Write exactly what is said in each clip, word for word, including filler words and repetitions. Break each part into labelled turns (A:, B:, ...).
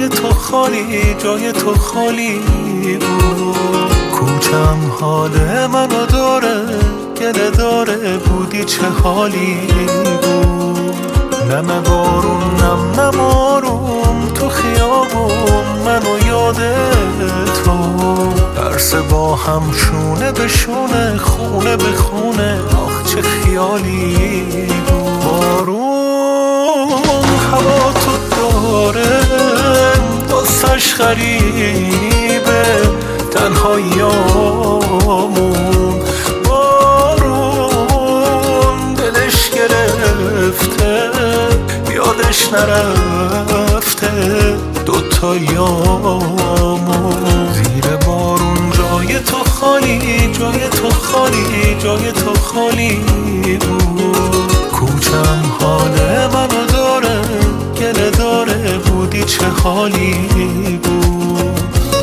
A: جای تو خالی، جای تو خالی بود. کوچم حال منو داره، گله داره، بودی چه حالی بود. نم بارون نم نم آروم تو خیابون، منو یاده تو. درس با هم شونه به شونه، خونه به خونه، آخ چه خیالی بود. بارون هوا تو داره، دستش غریبه، تنهاییامون. بارون دلش گرفته، یادش نرفته دوتایامون. زیر بارون جای تو خالی، جای تو خالی، جای تو خالی بود. کوچم حال منو داره، گله داره، بودی چه حالی بود.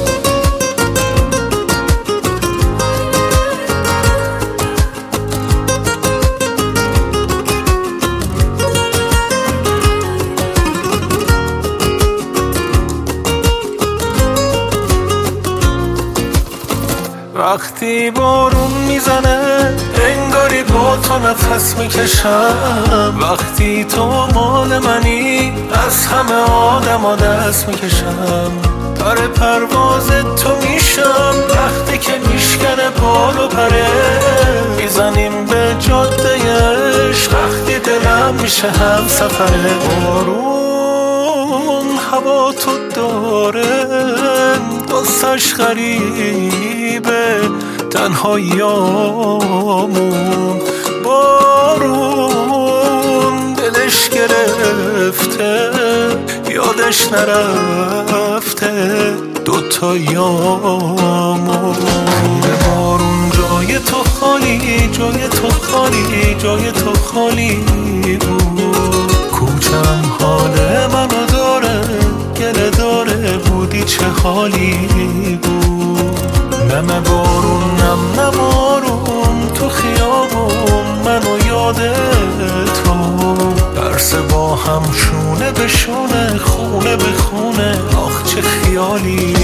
A: وقتی بارون میزنه انگاری با تو نفس میکشم. وقتی تو مال منی از همه آدم ها دست میکشم. پر پرواز تو میشم وقتی که میشکنه بال و پره. میزنیم به جاده عشق وقتی دلم میشه هم سفره. بارون هوا تو داره، دستش غریبه، تنهاییامون. بارون دلش گرفته، یادش نرفته دوتایامون. زیر بارون جای تو خالی، جای تو خالی، جای تو خالی بود. کوچم حال منو داره، گله داره، بودی چه حالی بود. نم بارون نم نم آروم تو خیابون، منو یاده تو. درس با هم شونه به شونه، خونه به خونه، آخ چه خیالی